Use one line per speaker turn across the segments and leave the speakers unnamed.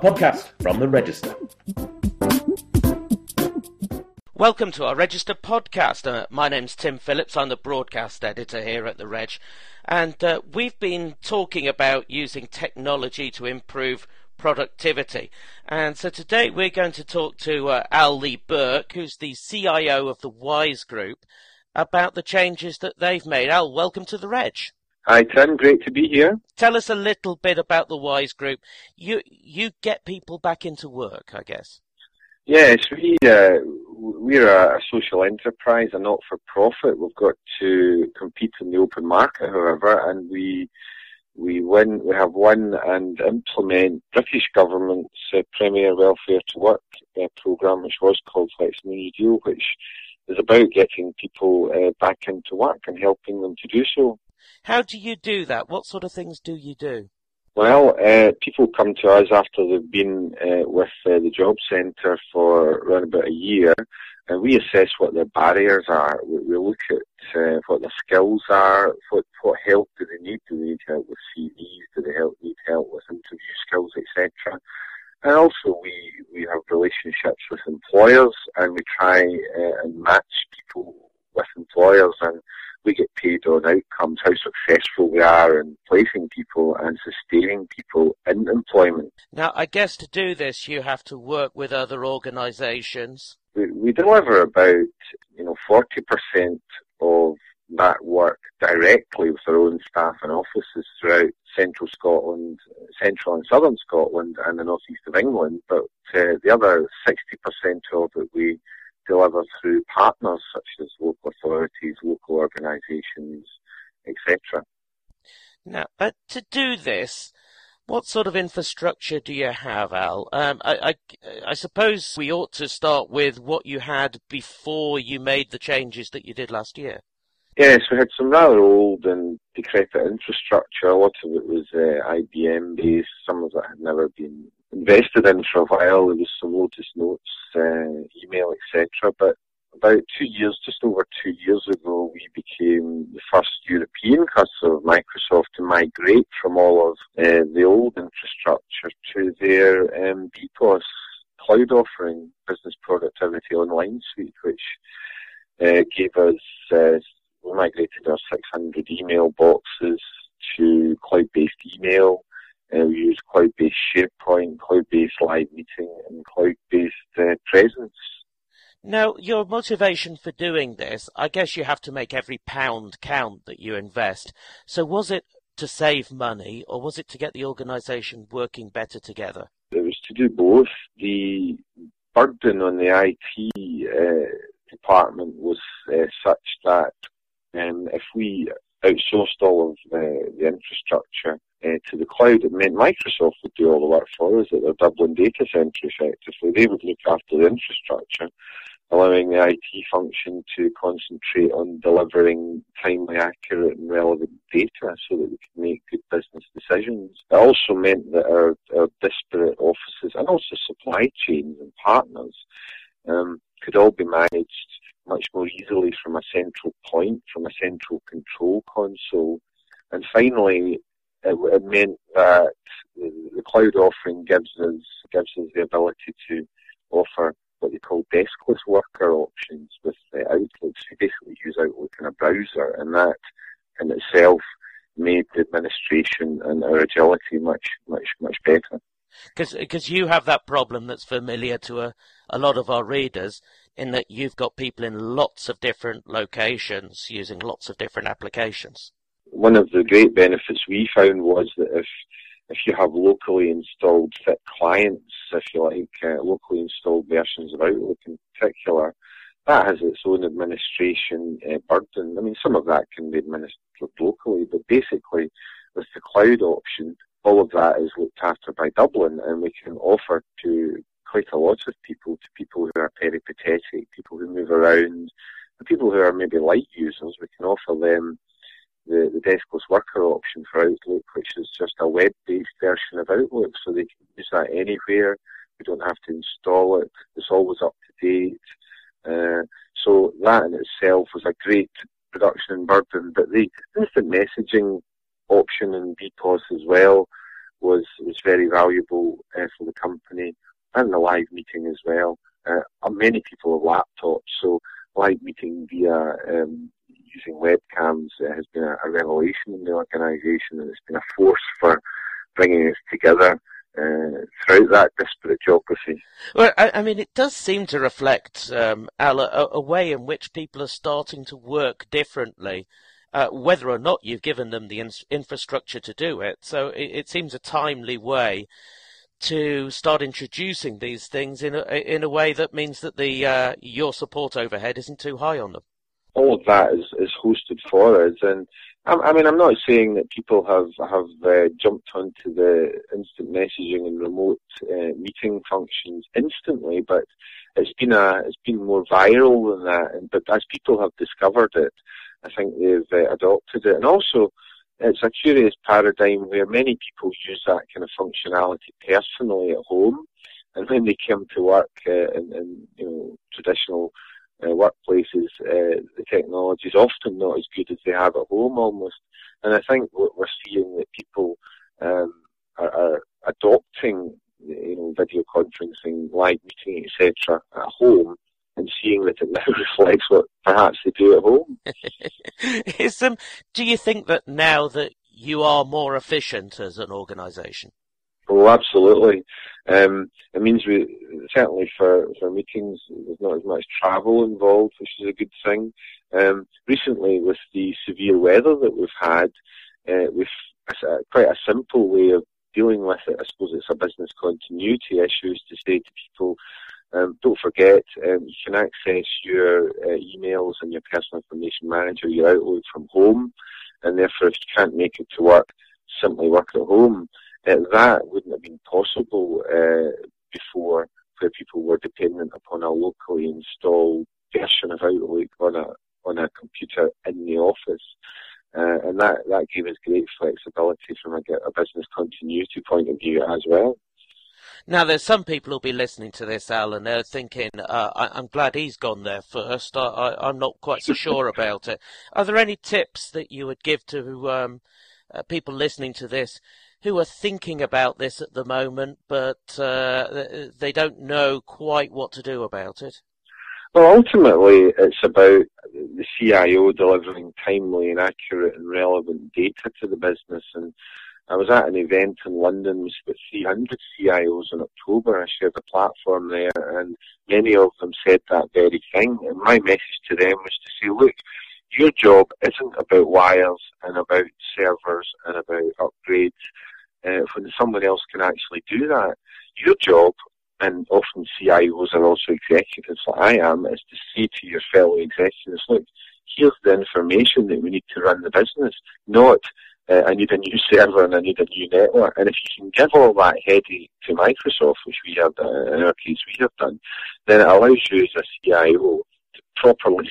podcast from the Register.
Welcome to our Register podcast. My name's Tim Phillips. I'm the broadcast editor here at the Reg. And we've been talking about using technology to improve productivity. And so today we're going to talk to Al Lee Burke, who's the CIO of the Wise Group, about the changes that they've made. Al, welcome to the Reg.
Hi Tim, great to be here.
Tell us a little bit about the Wise Group. You get people back into work, I guess.
Yes, we're a social enterprise, a not-for-profit. We've got to compete in the open market, however, and we have won and implement British government's Premier Welfare to Work programme, which was called Flexible New Deal, which is about getting people back into work and helping them to do so.
How do you do that? What sort of things do you do?
Well, people come to us after they've been with the Job Centre for around about a year, and we assess what their barriers are. We look at what their skills are, what help do they need. Do they need help with CVs? Do they need help with interview skills, etc.? And also we have relationships with employers, and we try and match people with employers, and we get paid on outcomes, how successful we are in placing people and sustaining people in employment.
Now, I guess to do this, you have to work with other organisations.
We deliver about 40% of that work directly with our own staff and offices throughout central Scotland, central and southern Scotland, and the northeast of England. But the other 60% of it we deliver through partners such as local authorities, local organisations, etc.
Now, but to do this, what sort of infrastructure do you have, Al? I suppose we ought to start with what you had before you made the changes that you did last year.
Yes, we had some rather old and decrepit infrastructure. A lot of it was IBM-based. Some of it had never been invested in for a while. There was some Lotus Notes, email, etc. But about just over 2 years ago, we became the first European customer of Microsoft to migrate from all of the old infrastructure to their BPOS cloud offering, Business Productivity Online Suite, which gave us, we migrated our 600 email boxes to cloud-based email. We use cloud-based SharePoint, cloud-based live meeting, and cloud-based presence.
Now, your motivation for doing this, I guess you have to make every pound count that you invest. So was it to save money, or was it to get the organisation working better together?
It was to do both. The burden on the IT department was such that if we outsourced all of the infrastructure to the cloud, it meant Microsoft would do all the work for us at their Dublin data centre effectively. They would look after the infrastructure, allowing the IT function to concentrate on delivering timely, accurate and relevant data so that we could make good business decisions. It also meant that our disparate offices and also supply chains and partners could all be managed much more easily from a central point, from a central control console. And finally, it meant that the cloud offering gives us the ability to offer what they call deskless worker options with Outlook. So you basically use Outlook in a browser, and that in itself made the administration and our agility much better.
Because you have that problem that's familiar to a lot of our readers, in that you've got people in lots of different locations using lots of different applications.
One of the great benefits we found was that if you have locally installed fit clients, if you like, locally installed versions of Outlook in particular, that has its own administration burden. I mean, some of that can be administered locally, but basically with the cloud option, all of that is looked after by Dublin, and we can offer to quite a lot of people, to people who are peripatetic, people who move around, and people who are maybe light users. We can offer them the deskless worker option for Outlook, which is just a web-based version of Outlook, so they can use that anywhere. We don't have to install it. It's always up to date. So that in itself was a great reduction in burden. But the instant messaging option in BPOS as well was very valuable for the company, and the live meeting as well. Many people have laptops, so live meeting via using webcams has been a revelation in the organisation, and it's been a force for bringing us together throughout that disparate geography.
Well, I mean, it does seem to reflect, Al, a way in which people are starting to work differently, whether or not you've given them the infrastructure to do it. So it seems a timely way to start introducing these things in a way that means that your support overhead isn't too high on them.
All of that is hosted for us, and I mean, I'm not saying that people have jumped onto the instant messaging and remote meeting functions instantly, but it's been more viral than that. But as people have discovered it, I think they've adopted it, and also it's a curious paradigm where many people use that kind of functionality personally at home, and when they come to work in traditional workplaces, the technology is often not as good as they have at home almost. And I think what we're seeing that people are adopting, video conferencing, live meeting, etc. at home, and seeing that it now reflects what perhaps they do at home.
Do you think that now that you are more efficient as an organisation?
Oh, absolutely. It means certainly for meetings, there's not as much travel involved, which is a good thing. Recently, with the severe weather that we've had, with quite a simple way of dealing with it, I suppose it's a business continuity issue, is to say to people, don't forget, you can access your emails and your personal information manager, your Outlook from home, and therefore if you can't make it to work, simply work at home. That wouldn't have been possible before, where people were dependent upon a locally installed version of Outlook on a computer in the office. And that gave us great flexibility from a business continuity point of view as well.
Now, there's some people who'll be listening to this, Al, and they're thinking, I'm glad he's gone there first. I'm not quite so sure about it. Are there any tips that you would give to people listening to this who are thinking about this at the moment, but they don't know quite what to do about it?
Well, ultimately, it's about the CIO delivering timely and accurate and relevant data to the business. And I was at an event in London with 300 CIOs in October. I shared a platform there, and many of them said that very thing. And my message to them was to say, look, your job isn't about wires and about servers and about upgrades when someone else can actually do that. Your job, and often CIOs are also executives like I am, is to say to your fellow executives, look, here's the information that we need to run the business, not I need a new server and I need a new network. And if you can give all that headache to Microsoft, which we have done, in our case we have done, then it allows you as a CIO to properly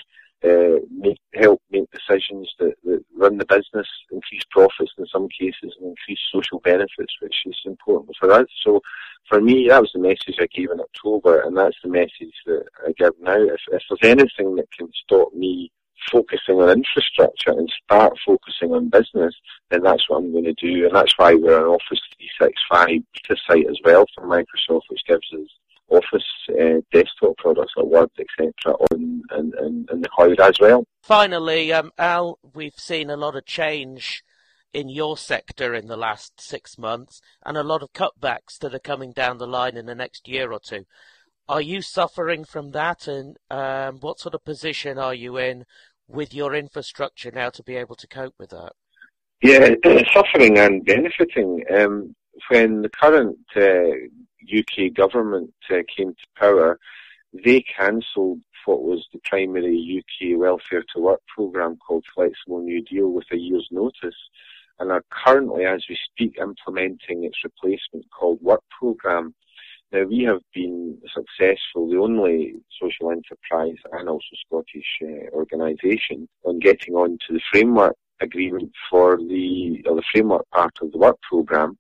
help make decisions that run the business, increase profits in some cases, and increase social benefits, which is important for us. So for me, that was the message I gave in October, and that's the message that I give now. If there's anything that can stop me focusing on infrastructure and start focusing on business, then that's what I'm going to do. And that's why we're an Office 365 beta site as well from Microsoft, which gives us Office desktop products like Word, etc. in the cloud as well.
Finally, Al, we've seen a lot of change in your sector in the last 6 months and a lot of cutbacks that are coming down the line in the next year or two. Are you suffering from that, and what sort of position are you in with your infrastructure now to be able to cope with that?
Yeah, suffering and benefiting. When the current UK government came to power, they cancelled what was the primary UK Welfare to Work programme called Flexible New Deal with a year's notice, and are currently, as we speak, implementing its replacement called Work Programme. Now, we have been successful, the only social enterprise and also Scottish organisation, on getting on to the framework agreement for the framework part of the Work Programme.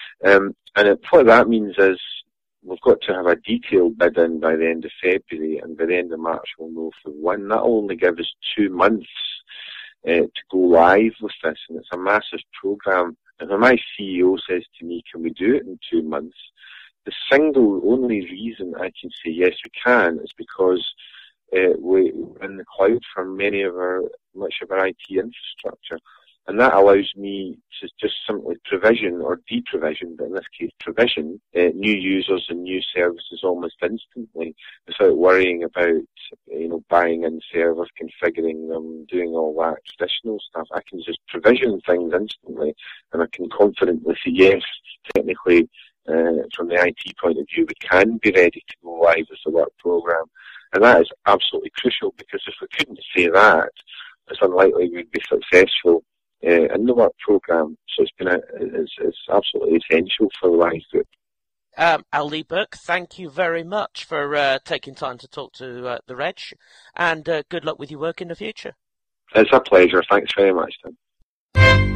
What that means is we've got to have a detailed bid in by the end of February, and by the end of March we'll know if we win. That will only give us 2 months to go live with this, and it's a massive programme And when my CEO says to me, can we do it in 2 months? The single only reason I can say yes, we can, is because we're in the cloud for much of our IT infrastructure. And that allows me to just simply provision or deprovision, but in this case provision, new users and new services almost instantly without worrying about, buying in servers, configuring them, doing all that traditional stuff. I can just provision things instantly, and I can confidently say yes, technically, from the IT point of view, we can be ready to go live with the work program. And that is absolutely crucial, because if we couldn't say that, it's unlikely we'd be successful in the work program. So it's absolutely essential for the RISE Group.
Al Lee Burke, thank you very much for taking time to talk to the Reg, and good luck with your work in the future.
It's a pleasure. Thanks very much, Tim.